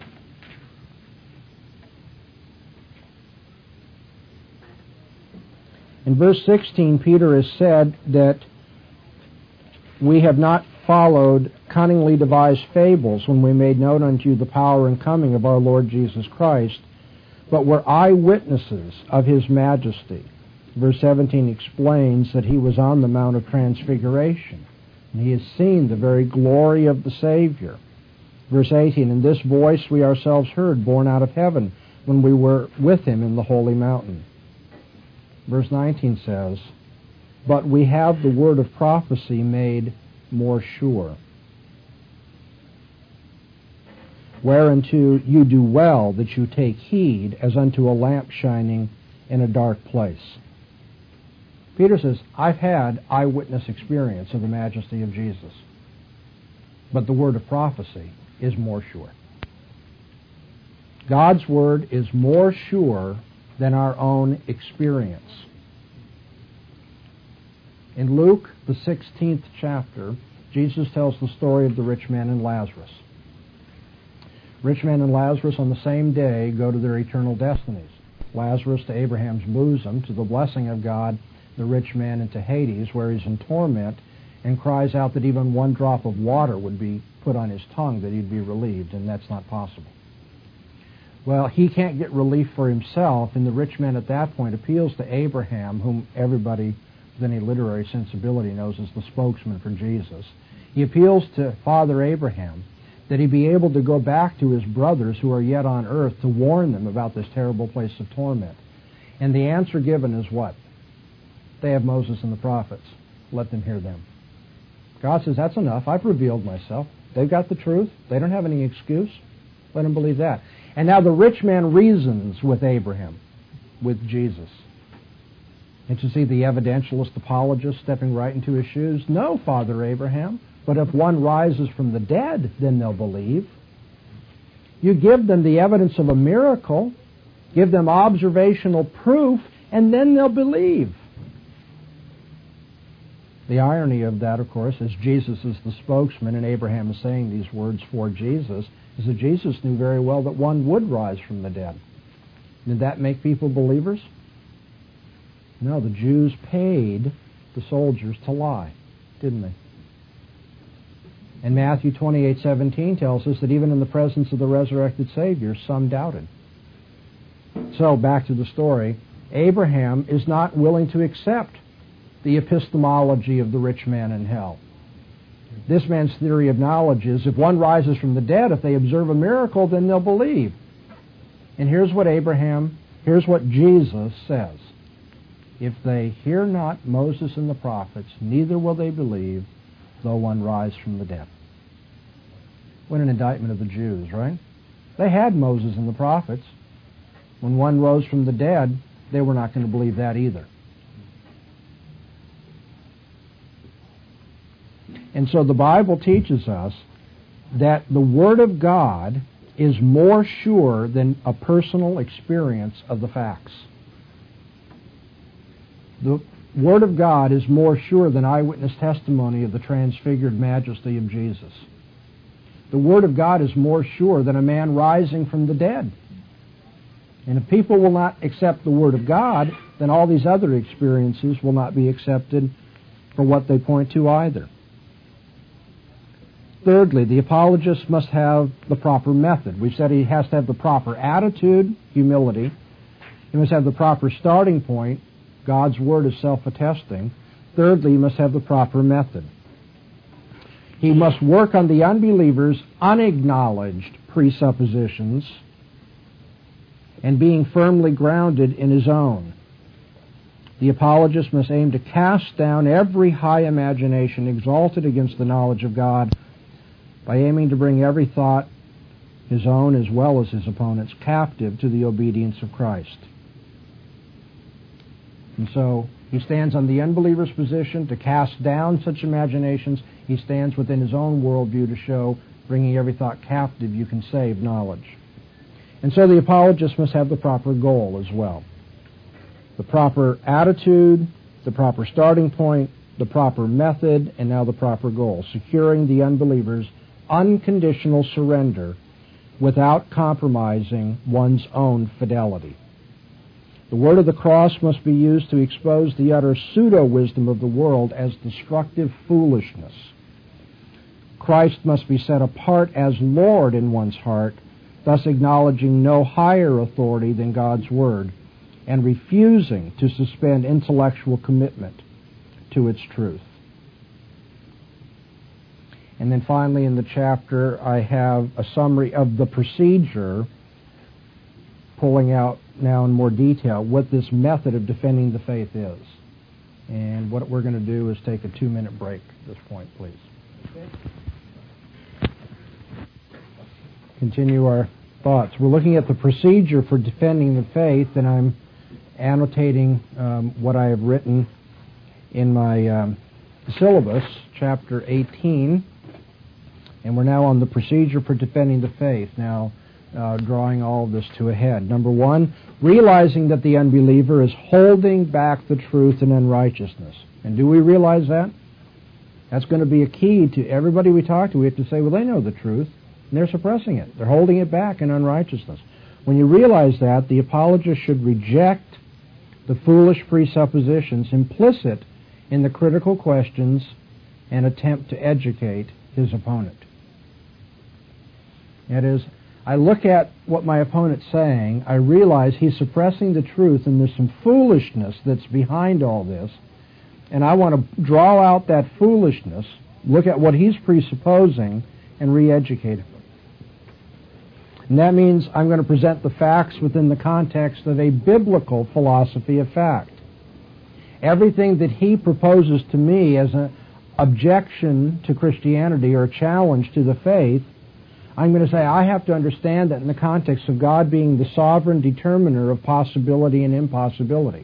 In verse sixteen, Peter has said that we have not followed cunningly devised fables when we made known unto you the power and coming of our Lord Jesus Christ, but were eyewitnesses of his majesty. Verse seventeen explains that he was on the Mount of Transfiguration, and he has seen the very glory of the Savior. Verse eighteen, and this voice we ourselves heard, borne out of heaven, when we were with him in the holy mountain. Verse nineteen says, but we have the word of prophecy made more sure, whereunto you do well that you take heed as unto a lamp shining in a dark place. Peter says, I've had eyewitness experience of the majesty of Jesus, but the word of prophecy is more sure. God's word is more sure than our own experience. In Luke, the sixteenth chapter, Jesus tells the story of the rich man and Lazarus. Rich man and Lazarus on the same day go to their eternal destinies. Lazarus to Abraham's bosom, to the blessing of God, the rich man into Hades, where he's in torment, and cries out that even one drop of water would be put on his tongue, that he'd be relieved, and that's not possible. Well, he can't get relief for himself, and the rich man at that point appeals to Abraham, whom everybody with any literary sensibility knows as the spokesman for Jesus. He appeals to Father Abraham that he be able to go back to his brothers who are yet on earth to warn them about this terrible place of torment. And the answer given is what? They have Moses and the prophets. Let them hear them. God says, that's enough. I've revealed myself. They've got the truth. They don't have any excuse. Let them believe that. And now the rich man reasons with Abraham, with Jesus. And to see the evidentialist apologist stepping right into his shoes, no, Father Abraham, but if one rises from the dead, then they'll believe. You give them the evidence of a miracle, give them observational proof, and then they'll believe. The irony of that, of course, is Jesus is the spokesman and Abraham is saying these words for Jesus, is that Jesus knew very well that one would rise from the dead. Did that make people believers? No, the Jews paid the soldiers to lie, didn't they? And Matthew twenty-eight seventeen tells us that even in the presence of the resurrected Savior, some doubted. So, back to the story, Abraham is not willing to accept the epistemology of the rich man in hell. This man's theory of knowledge is if one rises from the dead, if they observe a miracle, then they'll believe. And here's what Abraham, here's what Jesus says. If they hear not Moses and the prophets, neither will they believe, though one rise from the dead. What an indictment of the Jews, right? They had Moses and the prophets. When one rose from the dead, they were not going to believe that either. And so the Bible teaches us that the Word of God is more sure than a personal experience of the facts. The Word of God is more sure than eyewitness testimony of the transfigured majesty of Jesus. The Word of God is more sure than a man rising from the dead. And if people will not accept the Word of God, then all these other experiences will not be accepted for what they point to either. Thirdly, the apologist must have the proper method. We've said he has to have the proper attitude, humility. He must have the proper starting point. God's Word is self-attesting. Thirdly, he must have the proper method. He must work on the unbeliever's unacknowledged presuppositions and being firmly grounded in his own. The apologist must aim to cast down every high imagination exalted against the knowledge of God by aiming to bring every thought, his own as well as his opponent's, captive to the obedience of Christ. And so he stands on the unbeliever's position to cast down such imaginations. He stands within his own worldview to show, bringing every thought captive, you can save knowledge. And so the apologist must have the proper goal as well. The proper attitude, the proper starting point, the proper method, and now the proper goal, securing the unbeliever's unconditional surrender without compromising one's own fidelity. The word of the cross must be used to expose the utter pseudo-wisdom of the world as destructive foolishness. Christ must be set apart as Lord in one's heart, thus acknowledging no higher authority than God's Word, and refusing to suspend intellectual commitment to its truth. And then finally in the chapter, I have a summary of the procedure, pulling out now in more detail what this method of defending the faith is. And what we're going to do is take a two-minute break at this point, please. Okay. Continue our thoughts. We're looking at the procedure for defending the faith, and I'm annotating um, what I have written in my um, syllabus, chapter eighteen, and we're now on the procedure for defending the faith. Now, uh, drawing all of this to a head. Number one, realizing that the unbeliever is holding back the truth in unrighteousness. And do we realize that? That's going to be a key to everybody we talk to. We have to say, well, they know the truth, and they're suppressing it. They're holding it back in unrighteousness. When you realize that, the apologist should reject the foolish presuppositions implicit in the critical questions and attempt to educate his opponent. That is, I look at what my opponent's saying, I realize he's suppressing the truth, and there's some foolishness that's behind all this, and I want to draw out that foolishness, look at what he's presupposing, and re-educate him. And that means I'm going to present the facts within the context of a biblical philosophy of fact. Everything that he proposes to me as an objection to Christianity or a challenge to the faith, I'm going to say I have to understand that in the context of God being the sovereign determiner of possibility and impossibility.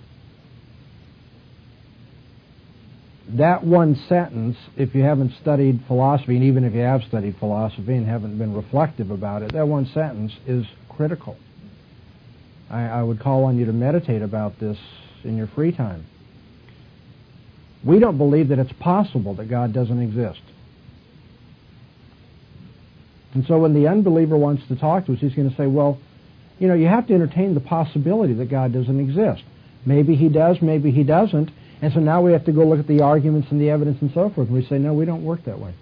That one sentence, if you haven't studied philosophy, and even if you have studied philosophy and haven't been reflective about it, that one sentence is critical. I, I would call on you to meditate about this in your free time. We don't believe that it's possible that God doesn't exist. And so when the unbeliever wants to talk to us, he's going to say, well, you know, you have to entertain the possibility that God doesn't exist. Maybe he does, maybe he doesn't. And so now we have to go look at the arguments and the evidence and so forth. And we say, no, we don't work that way.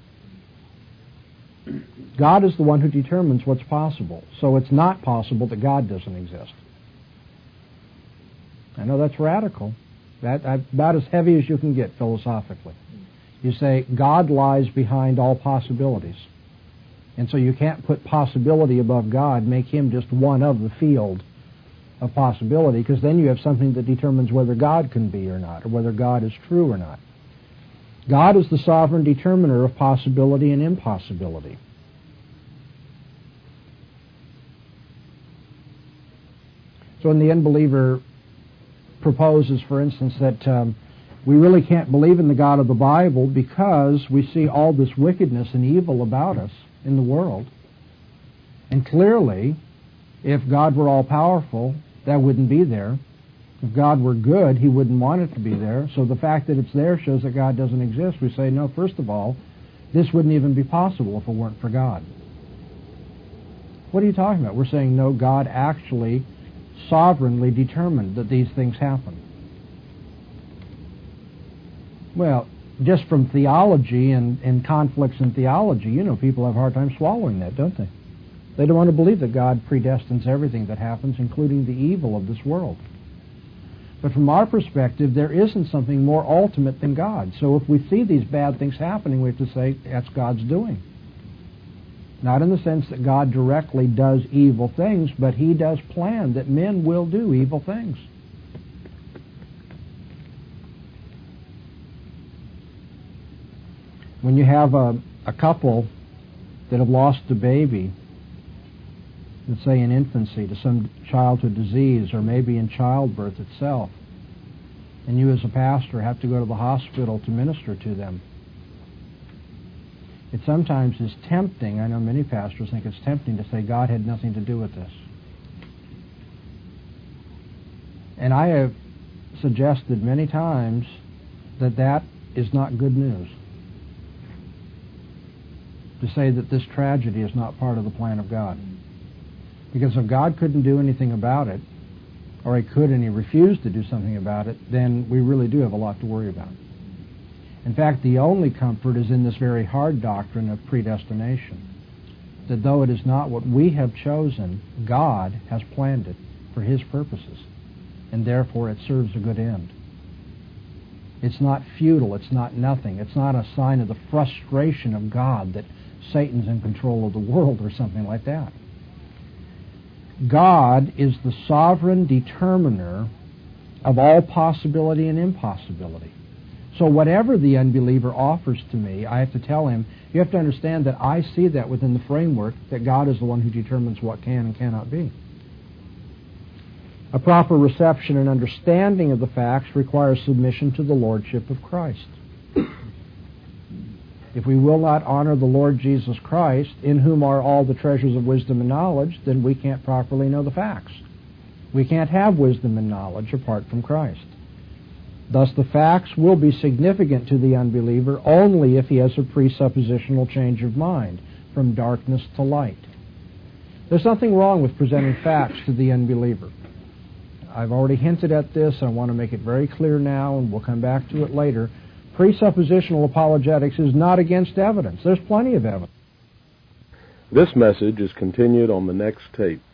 God is the one who determines what's possible. So it's not possible that God doesn't exist. I know that's radical. That, about as heavy as you can get philosophically. You say, God lies behind all possibilities. And so you can't put possibility above God, make him just one of the field of possibility, because then you have something that determines whether God can be or not, or whether God is true or not. God is the sovereign determiner of possibility and impossibility. So when the unbeliever proposes, for instance, that um, we really can't believe in the God of the Bible because we see all this wickedness and evil about us in the world, and clearly, if God were all-powerful, that wouldn't be there. If God were good, he wouldn't want it to be there. So the fact that it's there shows that God doesn't exist. We say, no, first of all, this wouldn't even be possible if it weren't for God. What are you talking about? We're saying, no, God actually sovereignly determined that these things happen. Well, just from theology and, and conflicts in theology, you know, people have a hard time swallowing that, don't they? They don't want to believe that God predestines everything that happens, including the evil of this world. But from our perspective, there isn't something more ultimate than God. So if we see these bad things happening, we have to say, that's God's doing. Not in the sense that God directly does evil things, but he does plan that men will do evil things. When you have a, a couple that have lost a baby, let's say in infancy, to some childhood disease or maybe in childbirth itself, and you as a pastor have to go to the hospital to minister to them. It sometimes is tempting, I know many pastors think it's tempting to say God had nothing to do with this. And I have suggested many times that that is not good news. To say that this tragedy is not part of the plan of God. Because if God couldn't do anything about it, or He could and He refused to do something about it, then we really do have a lot to worry about. In fact, the only comfort is in this very hard doctrine of predestination. That though it is not what we have chosen, God has planned it for His purposes, and therefore it serves a good end. It's not futile, it's not nothing, it's not a sign of the frustration of God that Satan's in control of the world or something like that. God is the sovereign determiner of all possibility and impossibility. So whatever the unbeliever offers to me, I have to tell him, you have to understand that I see that within the framework that God is the one who determines what can and cannot be. A proper reception and understanding of the facts requires submission to the Lordship of Christ. If we will not honor the Lord Jesus Christ, in whom are all the treasures of wisdom and knowledge, then we can't properly know the facts. We can't have wisdom and knowledge apart from Christ. Thus the facts will be significant to the unbeliever only if he has a presuppositional change of mind, from darkness to light. There's nothing wrong with presenting facts to the unbeliever. I've already hinted at this. I want to make it very clear now, and we'll come back to it later. Presuppositional apologetics is not against evidence. There's plenty of evidence. This message is continued on the next tape.